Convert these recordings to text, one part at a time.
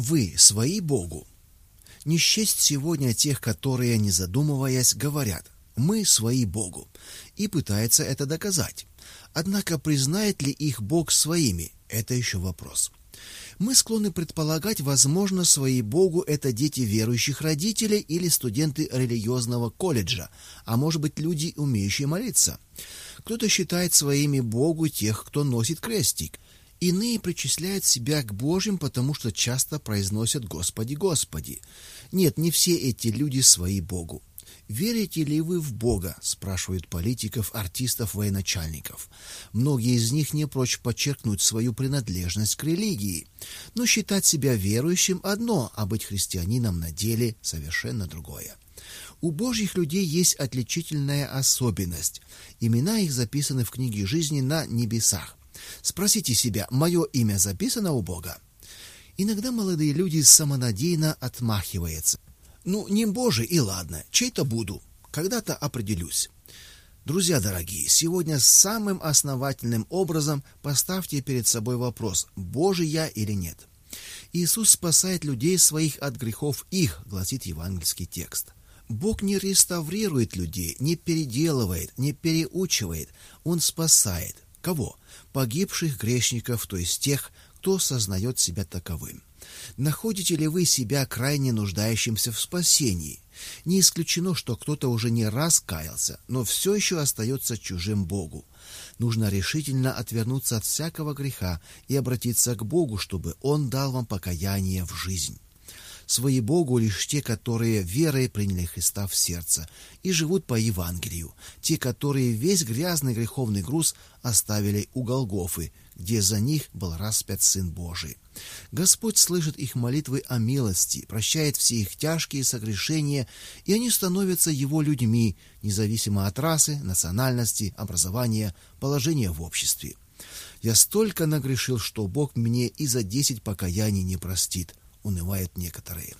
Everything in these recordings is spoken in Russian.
Вы свои Богу? Не счесть сегодня тех, которые, не задумываясь, говорят: «Мы свои Богу», и пытаются это доказать. Однако признает ли их Бог своими – это еще вопрос. Мы склонны предполагать, возможно, свои Богу – это дети верующих родителей или студенты религиозного колледжа, а может быть, люди, умеющие молиться. Кто-то считает своими Богу тех, кто носит крестик. Иные причисляют себя к Божьим, потому что часто произносят «Господи, Господи». Нет, не все эти люди свои Богу. «Верите ли вы в Бога?» – спрашивают политиков, артистов, военачальников. Многие из них не прочь подчеркнуть свою принадлежность к религии. Но считать себя верующим – одно, а быть христианином на деле – совершенно другое. У Божьих людей есть отличительная особенность. Имена их записаны в книге жизни на небесах. Спросите себя: мое имя записано у Бога? Иногда молодые люди самонадеянно отмахиваются. Не Божий, и ладно, чей-то буду, когда-то определюсь. Друзья дорогие, сегодня самым основательным образом поставьте перед собой вопрос: Божий я или нет? Иисус спасает людей своих от грехов их, гласит евангельский текст. Бог не реставрирует людей, не переделывает, не переучивает. Он спасает. Кого? Погибших грешников, то есть тех, кто сознает себя таковым. Находите ли вы себя крайне нуждающимся в спасении? Не исключено, что кто-то уже не раз каялся, но все еще остается чужим Богу. Нужно решительно отвернуться от всякого греха и обратиться к Богу, чтобы Он дал вам покаяние в жизнь. Свои Богу лишь те, которые верой приняли Христа в сердце и живут по Евангелию, те, которые весь грязный греховный груз оставили у Голгофы, где за них был распят Сын Божий. Господь слышит их молитвы о милости, прощает все их тяжкие согрешения, и они становятся Его людьми, независимо от расы, национальности, образования, положения в обществе. «Я столько нагрешил, что Бог мне и за 10 покаяний не простит», унывают некоторые.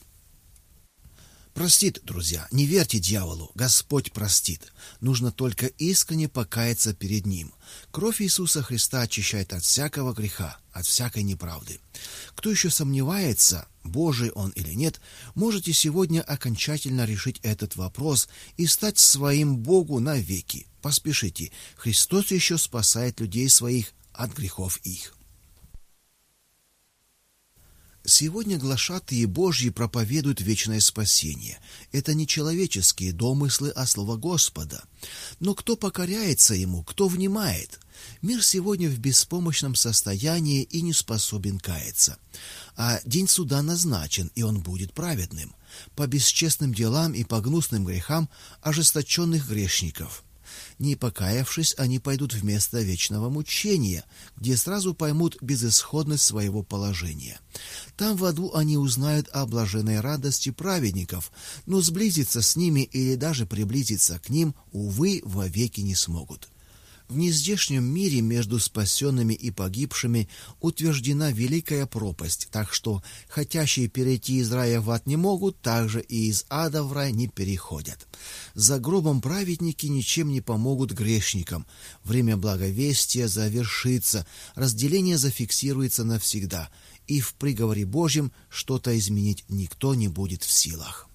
Простит, друзья, не верьте дьяволу, Господь простит. Нужно только искренне покаяться перед Ним. Кровь Иисуса Христа очищает от всякого греха, от всякой неправды. Кто еще сомневается, Божий он или нет, можете сегодня окончательно решить этот вопрос и стать своим Богу навеки. Поспешите, Христос еще спасает людей своих от грехов их. Сегодня глашатые Божьи проповедуют вечное спасение. Это не человеческие домыслы, а слово Господа. Но кто покоряется Ему, кто внимает? Мир сегодня в беспомощном состоянии и не способен каяться. А день суда назначен, и он будет праведным. По бесчестным делам и по гнусным грехам ожесточенных грешников. Не покаявшись, они пойдут в место вечного мучения, где сразу поймут безысходность своего положения. Там в аду они узнают о блаженной радости праведников, но сблизиться с ними или даже приблизиться к ним, увы, вовеки не смогут. В нездешнем мире между спасенными и погибшими утверждена великая пропасть, так что хотящие перейти из рая в ад не могут, так же и из ада в рай не переходят. За гробом праведники ничем не помогут грешникам. Время благовестия завершится, разделение зафиксируется навсегда, и в приговоре Божьем что-то изменить никто не будет в силах.